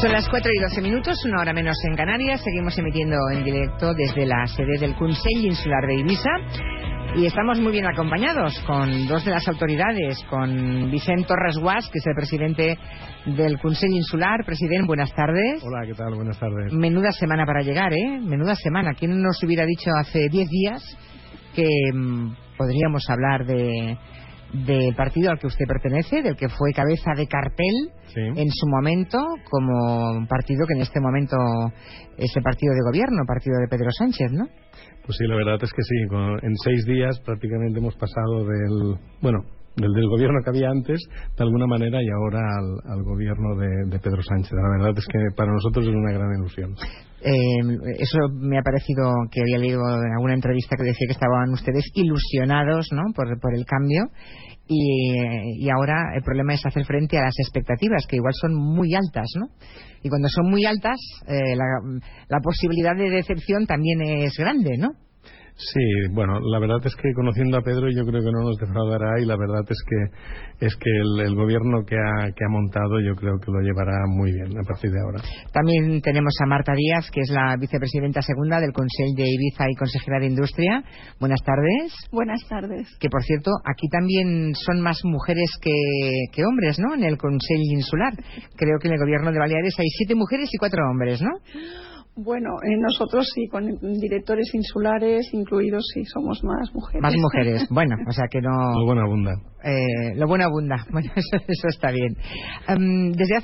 Son las 4:12, una hora menos en Canarias. Seguimos emitiendo en directo desde la sede del Consell Insular de Ibiza. Y estamos muy bien acompañados con dos de las autoridades, con Vicent Torres Guas, que es el presidente del Consell Insular. Presidente, buenas tardes. Hola, ¿qué tal? Buenas tardes. Menuda semana para llegar, ¿eh? Menuda semana. ¿Quién nos hubiera dicho hace 10 días que podríamos hablar del partido al que usted pertenece, del que fue cabeza de cartel en su momento, como un partido que en este momento es el partido de gobierno, partido de Pedro Sánchez, ¿no? Pues sí, la verdad es que sí. En 6 días prácticamente hemos pasado del gobierno que había antes, de alguna manera, y ahora al gobierno de Pedro Sánchez. La verdad es que para nosotros es una gran ilusión. Eso me ha parecido que había leído en alguna entrevista que decía que estaban ustedes ilusionados, ¿no?, por el cambio, y ahora el problema es hacer frente a las expectativas, que igual son muy altas, ¿no? Y cuando son muy altas, la posibilidad de decepción también es grande, ¿no? Sí, bueno, la verdad es que conociendo a Pedro yo creo que no nos defraudará, y la verdad es que el gobierno que ha montado yo creo que lo llevará muy bien a partir de ahora. También tenemos a Marta Díaz, que es la vicepresidenta segunda del Consell de Ibiza y consejera de Industria. Buenas tardes. Buenas tardes. Que por cierto, aquí también son más mujeres que hombres, ¿no?, en el Consell Insular. Creo que en el gobierno de Baleares hay 7 mujeres y 4 hombres, ¿no? Bueno, nosotros sí, con directores insulares incluidos, sí, somos más mujeres. Más mujeres, bueno, o sea que no... Lo bueno abunda. Lo bueno abunda, bueno, eso está bien. Desde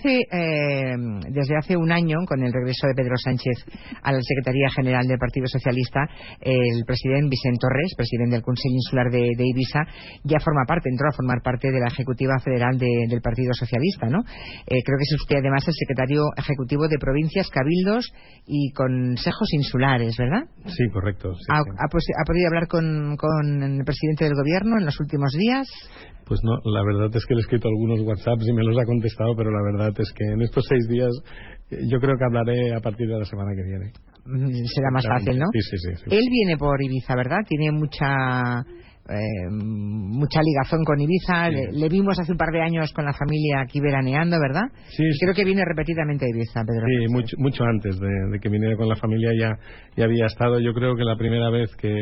hace un año, con el regreso de Pedro Sánchez a la Secretaría General del Partido Socialista, el presidente Vicent Torres, presidente del Consell Insular de Ibiza, ya entró a formar parte de la Ejecutiva Federal del Partido Socialista, ¿no? Creo que es usted además el secretario ejecutivo de provincias, cabildos y consejos insulares, ¿verdad? Sí, correcto. Sí, ¿Ha podido hablar con el presidente del gobierno en los últimos días? Pues no, la verdad es que le he escrito algunos WhatsApps y me los ha contestado, pero la verdad es que en estos 6 días yo creo que hablaré a partir de la semana que viene. Será más fácil, ¿no? Sí. Él viene por Ibiza, ¿verdad? Tiene mucha ligazón con Ibiza. Sí. Le vimos hace un par de años con la familia aquí veraneando, ¿verdad? Sí. Creo que viene repetidamente a Ibiza, Pedro. Sí, mucho antes de que viniera con la familia ya había estado. Yo creo que la primera vez que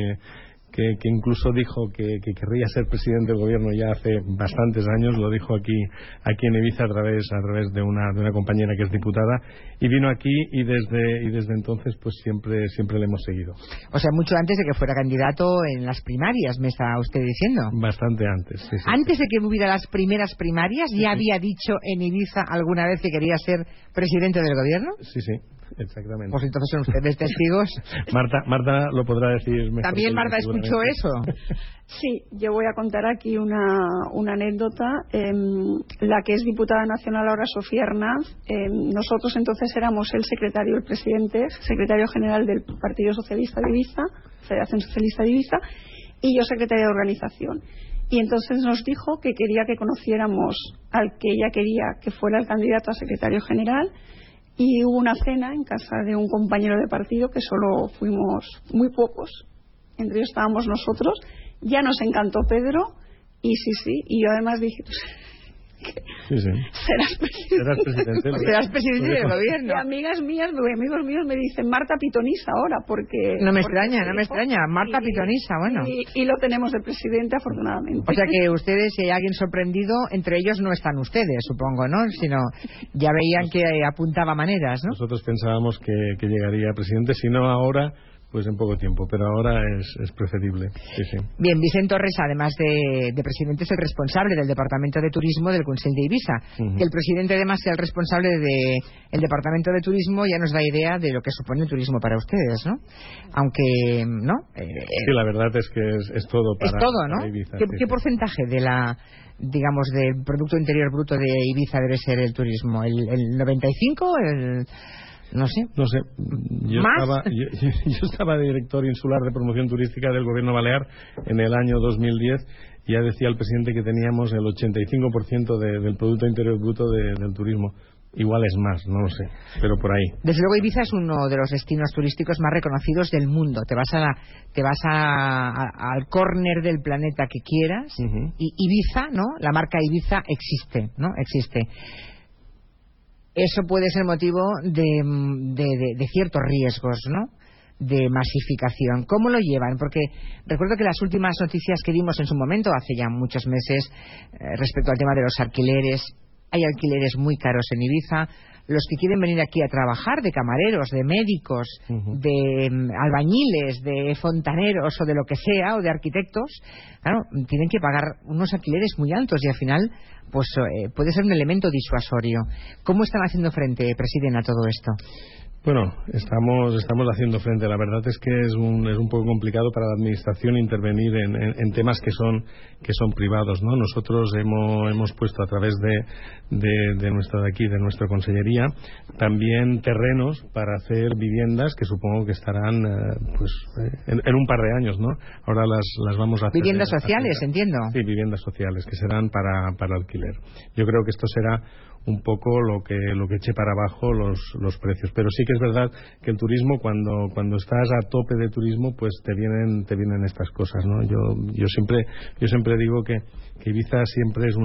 incluso dijo que querría ser presidente del gobierno ya hace bastantes años, lo dijo aquí en Ibiza a través de una compañera que es diputada, y vino aquí y desde entonces pues siempre le hemos seguido. O sea, mucho antes de que fuera candidato en las primarias, me está usted diciendo. Bastante antes, sí. Antes de que hubiera las primeras primarias, ¿ya había dicho en Ibiza alguna vez que quería ser presidente del gobierno? Sí, exactamente. Pues entonces son ustedes testigos. Marta lo podrá decir mejor. ¿También Marta escuchó eso? Sí, yo voy a contar aquí una anécdota. La que es diputada nacional ahora, Sofía Hernández, nosotros entonces éramos el presidente, secretario general del Partido Socialista de Ibiza, Federación Socialista de Ibiza, y yo secretaria de organización. Y entonces nos dijo que quería que conociéramos al que ella quería que fuera el candidato a secretario general. Y hubo una cena en casa de un compañero de partido, que solo fuimos muy pocos, entre ellos estábamos nosotros. Ya nos encantó Pedro, y sí, y yo además dije, sí. Serás presidente del gobierno. Y amigos míos me dicen Marta Pitonisa ahora, porque... No me extraña, Marta Pitonisa, bueno. Y lo tenemos de presidente, afortunadamente. O sea que ustedes, si hay alguien sorprendido, entre ellos no están ustedes, supongo, ¿no? Sino ya veían que apuntaba maneras, ¿no? Nosotros pensábamos que llegaría presidente, si no ahora, pues en poco tiempo, pero ahora es preferible. Sí. Bien, Vicent Torres, además de presidente, es el responsable del Departamento de Turismo del Consell de Ibiza. Que el presidente además sea el responsable del Departamento de Turismo ya nos da idea de lo que supone el turismo para ustedes, ¿no? Aunque, ¿no? Sí, la verdad es que es todo para, es todo, ¿no? para Ibiza. ¿Qué porcentaje del Producto Interior Bruto de Ibiza debe ser el turismo? ¿El 95? No sé. Yo estaba de director insular de promoción turística del gobierno balear en el año 2010, y ya decía el presidente que teníamos el 85% del Producto Interior Bruto del turismo. Igual es más, no lo sé, pero por ahí. Desde luego Ibiza es uno de los destinos turísticos más reconocidos del mundo. Te vas al córner del planeta que quieras, y Ibiza, ¿no? La marca Ibiza existe, ¿no? Existe. eso puede ser motivo de ciertos riesgos, ¿no?, de masificación. ¿Cómo lo llevan? Porque recuerdo que las últimas noticias que dimos en su momento, hace ya muchos meses, respecto al tema de los alquileres, hay alquileres muy caros en Ibiza. Los que quieren venir aquí a trabajar, de camareros, de médicos, de albañiles, de fontaneros o de lo que sea, o de arquitectos, claro, tienen que pagar unos alquileres muy altos y al final pues puede ser un elemento disuasorio. ¿Cómo están haciendo frente, presidente, a todo esto? Bueno, estamos haciendo frente. La verdad es que es un poco complicado para la administración intervenir en temas que son privados, ¿no? Nosotros hemos puesto a través de nuestra consellería, también terrenos para hacer viviendas que supongo que estarán en un par de años, ¿no? Ahora las vamos a hacer. Viviendas sociales, entiendo. Sí, viviendas sociales que serán para alquiler. Yo creo que esto será un poco lo que eche para abajo los precios, pero sí que es verdad que el turismo, cuando estás a tope de turismo, pues te vienen estas cosas, ¿no? Yo siempre digo que Ibiza siempre es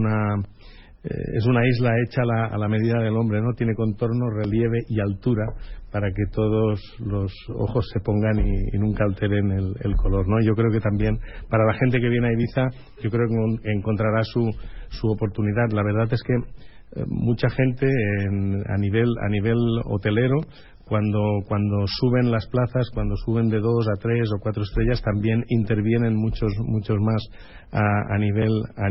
una isla hecha a la medida del hombre, ¿no? Tiene contorno, relieve y altura para que todos los ojos se pongan y nunca alteren el color, ¿no? Yo creo que también para la gente que viene a Ibiza, yo creo que encontrará su oportunidad. La verdad es que mucha gente a nivel hotelero, cuando suben las plazas, cuando suben de 2 a 3 o 4 estrellas, también intervienen muchos más a nivel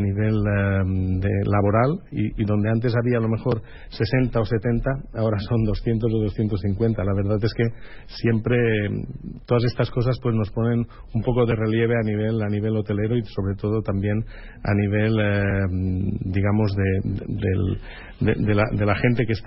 laboral, y donde antes había a lo mejor 60 o 70, ahora son 200 o 250. La verdad es que siempre todas estas cosas pues nos ponen un poco de relieve a nivel hotelero, y sobre todo también a nivel digamos de la gente que está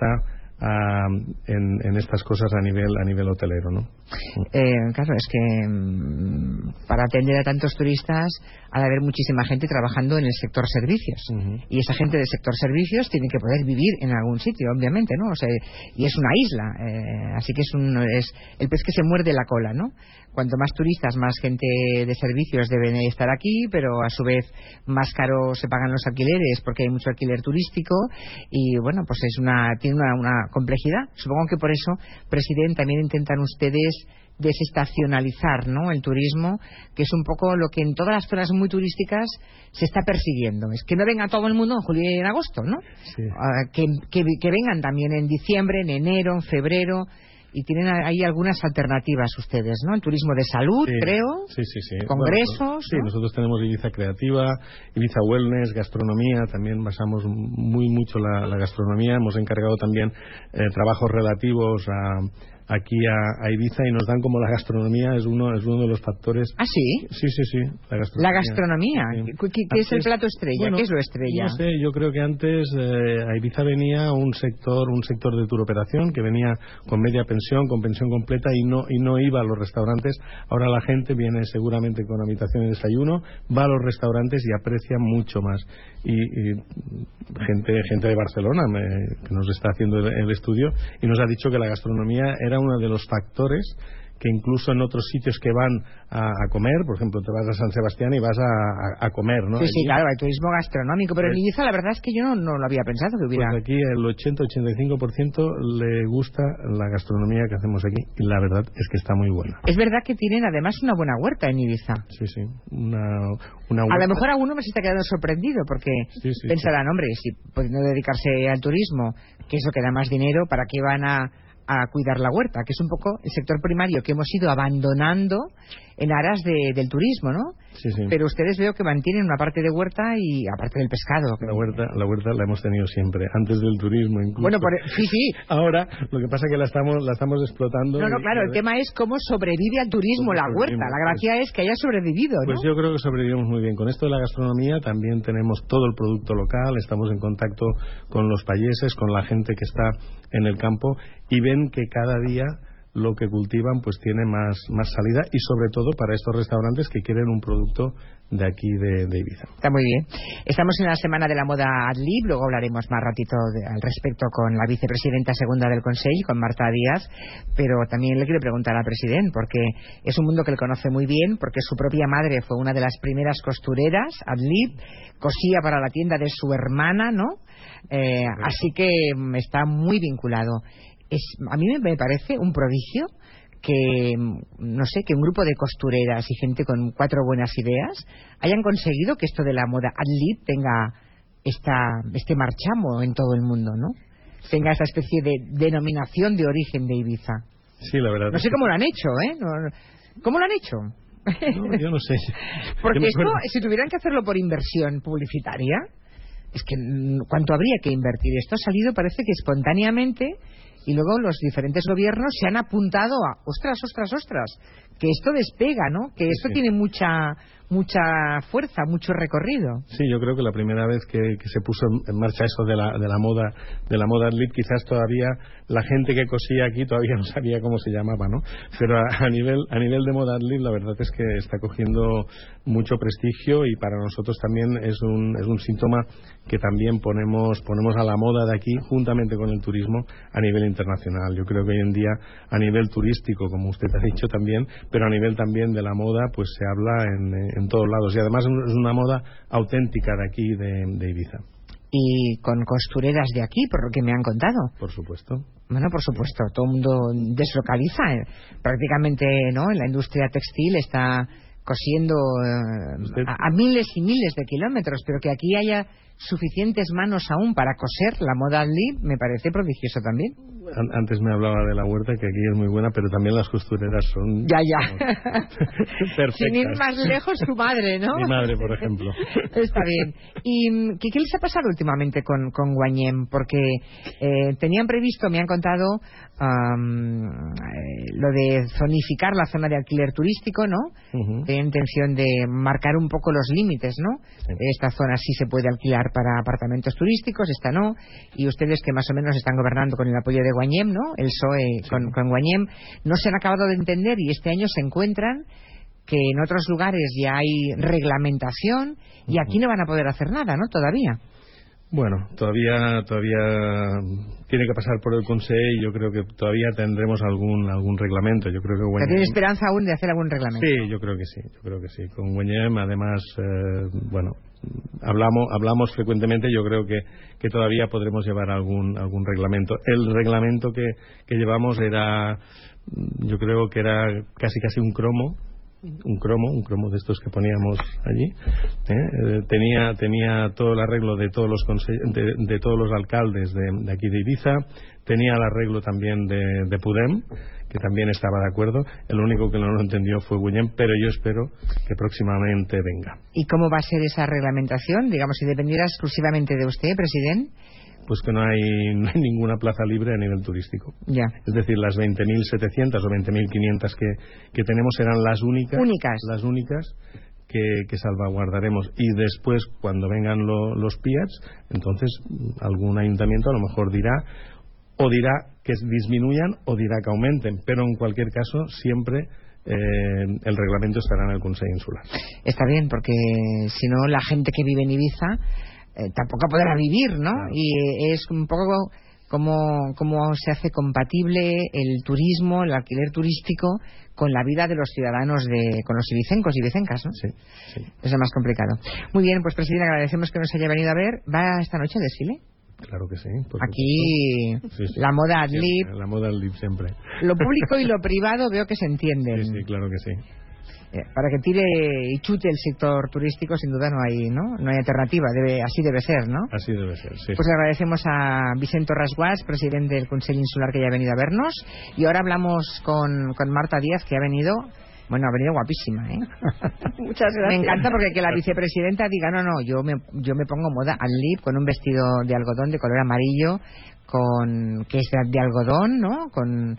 en estas cosas a nivel hotelero, ¿no? Claro, es que para atender a tantos turistas ha de haber muchísima gente trabajando en el sector servicios, y esa gente del sector servicios tiene que poder vivir en algún sitio, obviamente, ¿no? O sea, y es una isla, así que es el pez que se muerde la cola, ¿no? Cuanto más turistas, más gente de servicios deben estar aquí, pero a su vez más caro se pagan los alquileres porque hay mucho alquiler turístico, y bueno, pues tiene una complejidad. Supongo que por eso, presidente, también intentan ustedes desestacionalizar, ¿no?, el turismo, que es un poco lo que en todas las zonas muy turísticas se está persiguiendo. Es que no venga todo el mundo en julio y en agosto, ¿no? Sí. Que vengan también en diciembre, en enero, en febrero. Y tienen ahí algunas alternativas ustedes, ¿no? El turismo de salud, sí, creo. Sí. Congresos. Bueno, sí, ¿no? Nosotros tenemos Ibiza Creativa, Ibiza Wellness, gastronomía. También basamos mucho la gastronomía. Hemos encargado también trabajos relativos aquí a Ibiza, y nos dan como la gastronomía es uno de los factores. ¿Ah, sí? Sí, la gastronomía. Sí. ¿Qué es el plato estrella? Bueno, ¿qué es lo estrella? No sé, yo creo que antes a Ibiza venía un sector de turoperación que venía con media pensión, con pensión completa, y no iba a los restaurantes. Ahora la gente viene seguramente con habitación y desayuno, va a los restaurantes y aprecia mucho más. Y gente de Barcelona que nos está haciendo el estudio, y nos ha dicho que la gastronomía era uno de los factores que incluso en otros sitios que van a comer, por ejemplo, te vas a San Sebastián y vas a comer, ¿no? Sí, claro, hay turismo gastronómico, pero en Ibiza la verdad es que yo no lo había pensado que hubiera. Pues aquí el 80-85% le gusta la gastronomía que hacemos aquí, y la verdad es que está muy buena. Es verdad que tienen además una buena huerta en Ibiza. Sí, una huerta. A lo mejor alguno me se está quedando sorprendido porque pensarán, hombre, si pudiendo dedicarse al turismo, que eso que da más dinero, ¿para qué van a cuidar la huerta? Que es un poco el sector primario que hemos ido abandonando en aras del turismo, ¿no? Sí. Pero ustedes veo que mantienen una parte de huerta y aparte del pescado. La huerta la hemos tenido siempre, antes del turismo incluso. Bueno, sí. Ahora, lo que pasa es que la estamos explotando. No, claro, el tema es cómo sobrevive al turismo la huerta. La gracia es que haya sobrevivido, ¿no? Pues yo creo que sobrevivimos muy bien. Con esto de la gastronomía también tenemos todo el producto local, estamos en contacto con los payeses, con la gente que está en el campo, y ven que cada día lo que cultivan pues tiene más salida, y sobre todo para estos restaurantes que quieren un producto de aquí de Ibiza. Está muy bien. Estamos en la semana de la moda Adlib, luego hablaremos más ratito al respecto con la vicepresidenta segunda del Consell, con Marta Díaz, pero también le quiero preguntar al presidente, porque es un mundo que él conoce muy bien, porque su propia madre fue una de las primeras costureras, Adlib, cosía para la tienda de su hermana, ¿no? Así que está muy vinculado. A mí me parece un prodigio que, no sé, que un grupo de costureras y gente con 4 buenas ideas hayan conseguido que esto de la moda Adlib tenga este marchamo en todo el mundo, ¿no? Tenga esa especie de denominación de origen de Ibiza. Sí, la verdad. No sé cómo lo han hecho, ¿eh? ¿Cómo lo han hecho? No, yo no sé. Porque esto, si tuvieran que hacerlo por inversión publicitaria, es que ¿cuánto habría que invertir? Esto ha salido, parece que espontáneamente, y luego los diferentes gobiernos se han apuntado a ostras, que esto despega, ¿no? Que esto tiene mucha fuerza, mucho recorrido. Sí, yo creo que la primera vez que se puso en marcha eso de la moda Adlib, quizás todavía la gente que cosía aquí todavía no sabía cómo se llamaba, ¿no? Pero a nivel de moda Adlib, la verdad es que está cogiendo mucho prestigio, y para nosotros también es un síntoma que también ponemos a la moda de aquí juntamente con el turismo a nivel internacional. Yo creo que hoy en día, a nivel turístico, como usted ha dicho también, pero a nivel también de la moda, pues se habla en todos lados, y además es una moda auténtica de aquí de Ibiza. Y con costureras de aquí, por lo que me han contado. Por supuesto. Bueno, por supuesto, todo el mundo deslocaliza. Prácticamente, ¿no? En la industria textil está cosiendo a miles y miles de kilómetros, pero que aquí haya suficientes manos aún para coser la moda Adlib me parece prodigioso también. Antes me hablaba de la huerta, que aquí es muy buena, pero también las costureras son... Ya. Perfectas. Sin ir más lejos, tu madre, ¿no? Mi madre, por ejemplo. Está bien. ¿Y qué les ha pasado últimamente con Guanyem? Porque tenían previsto, me han contado, lo de zonificar la zona de alquiler turístico, ¿no? Tienen intención de marcar un poco los límites, ¿no? Sí. Esta zona sí se puede alquilar para apartamentos turísticos, esta no, y ustedes que más o menos están gobernando con el apoyo de Guanyem, ¿no? El PSOE sí. con Guanyem, no se han acabado de entender, y este año se encuentran que en otros lugares ya hay reglamentación y aquí no van a poder hacer nada, ¿no? Todavía. Bueno, todavía tiene que pasar por el Consejo, y yo creo que todavía tendremos algún reglamento. Yo creo que Guanyem... ¿Tiene esperanza aún de hacer algún reglamento? Sí, yo creo que sí. Con Guanyem, además, hablamos frecuentemente. Yo creo que todavía podremos llevar algún reglamento. El reglamento que llevamos yo creo que era casi un cromo de estos que poníamos allí. Tenía todo el arreglo de todos los alcaldes de aquí de Ibiza, tenía el arreglo también de Pudem, que también estaba de acuerdo. El único que no lo entendió fue Guanyem, pero yo espero que próximamente venga. ¿Y cómo va a ser esa reglamentación? Digamos, si dependiera exclusivamente de usted, presidente. Pues que no hay ninguna plaza libre a nivel turístico. Ya. Es decir, las 20.700 o 20.500 que tenemos serán las únicas que salvaguardaremos. Y después, cuando vengan los PIATs, entonces algún ayuntamiento a lo mejor dirá que disminuyan o dirá que aumenten. Pero en cualquier caso, siempre el reglamento estará en el Consejo Insular. Está bien, porque si no, la gente que vive en Ibiza tampoco podrá vivir, ¿no? Claro. Y es un poco cómo se hace compatible el turismo, el alquiler turístico con la vida de los ciudadanos, con los ibicencos y ibicencas, ¿no? Sí. Es lo más complicado. Muy bien, pues presidente, agradecemos que nos haya venido a ver. ¿Va esta noche a desfile? Claro que sí. Aquí sí. La moda Adlib. La moda Adlib siempre. Lo público y lo privado veo que se entienden. Sí, claro que sí. Para que tire y chute el sector turístico, sin duda no hay alternativa, así debe ser, ¿no? Así debe ser, sí. Pues agradecemos a Vicente Rasguas, presidente del Consell Insular, que ya ha venido a vernos, y ahora hablamos con Marta Díaz, que ha venido guapísima, ¿eh? Muchas gracias. Me encanta porque que la vicepresidenta diga, no, yo me pongo moda Adlib con un vestido de algodón de color amarillo, que es de algodón, ¿no?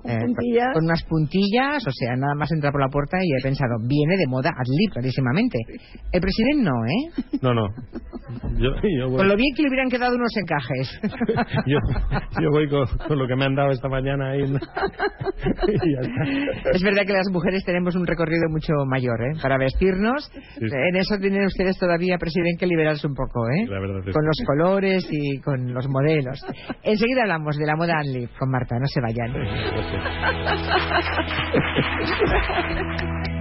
con unas puntillas, o sea, nada más entrar por la puerta y he pensado, viene de moda Adlib, clarísimamente. El presidente no, ¿eh? No. Yo voy. Con lo bien que le hubieran quedado unos encajes. yo voy con lo que me han dado esta mañana ahí. Y ya está. Es verdad que las mujeres tenemos un recorrido mucho mayor, ¿eh? Para vestirnos. Sí. En eso tienen ustedes todavía, presidente, que liberarse un poco, ¿eh? La verdad es con los colores y con los modelos. Enseguida hablamos de la moda Adlib con Marta, no se vayan.